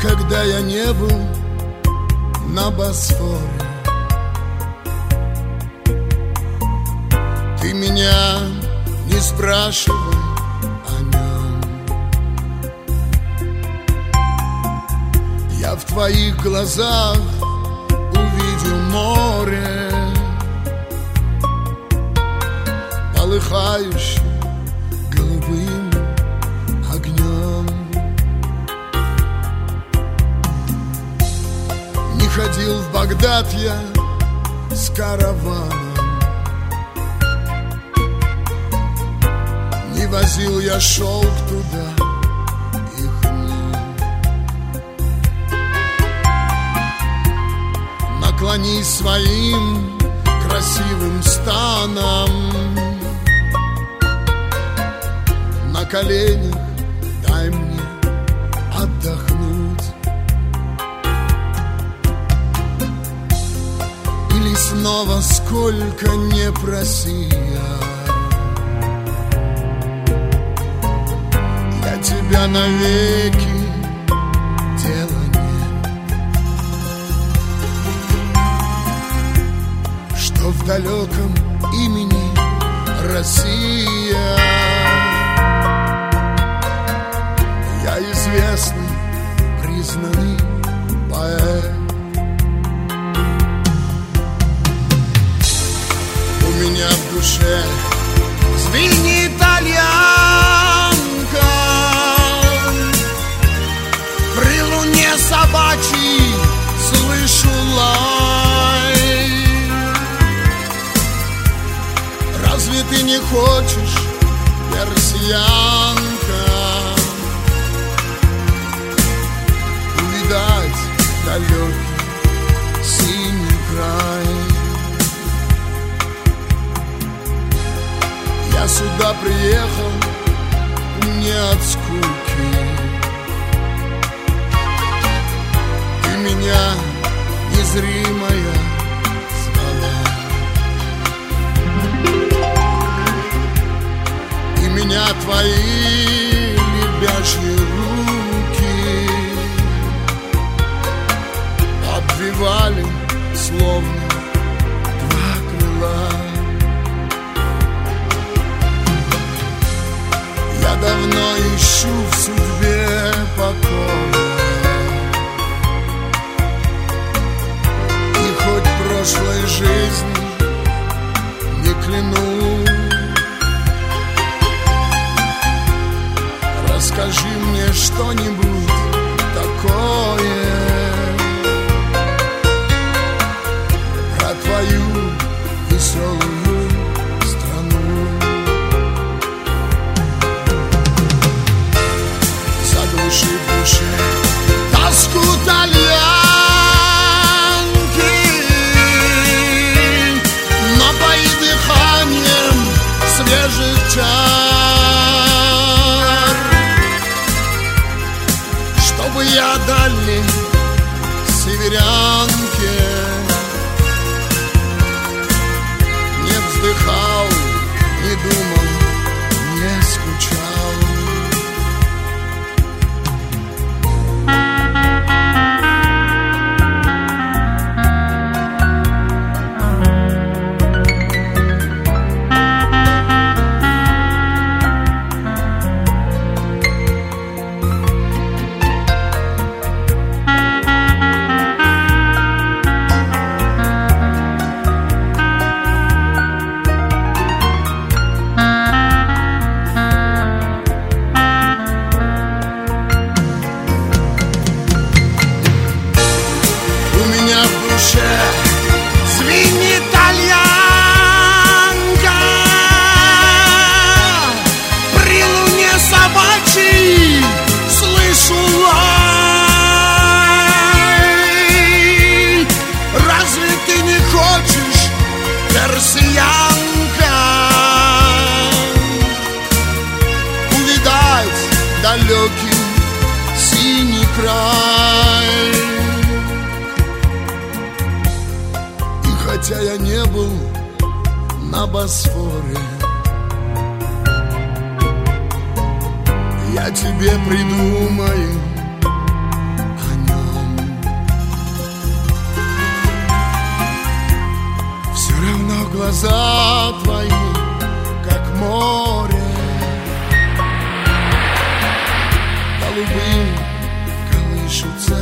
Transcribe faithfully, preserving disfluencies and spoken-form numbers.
когда я не был на Босфоре. Ты меня не спрашивай о нем. Я в твоих глазах увидел море, полыхающее голубым огнем. Не ходил в Багдад я с караваном, не возил я шелк туда и хну. Наклонись своим красивым станом, на коленях дай мне отдохнуть. Или снова сколько не проси я, тебя навеки дела нет. Что в далеком имени Россия я известный, признанный поэт. У меня в душе звенит итальянка, при луне собачьей слышу лай. Разве ты не хочешь, персиянка, увидать далекий синий край? Я сюда приехал не от скуки. Ты меня незримая звала, и меня твои лебяжьи руки обвивали, словно два крыла. Я давно ищу в судьбе покоя, и хоть прошлой жизни не клянусь, расскажи мне что-нибудь такое про твою веселую страну. Заглуши в душе тоску тальянки, напои дыханием свежих чар, чтобы я дальней северянке не вздыхал, не думал, не скучал. Звенит итальянка, при луне собачьей слышу лай. Разве ты не хочешь, персиянка, увидать далекий синий край? Хотя я не был на Босфоре, я тебе придумаю о глаза твои, как море. Голубые колышутся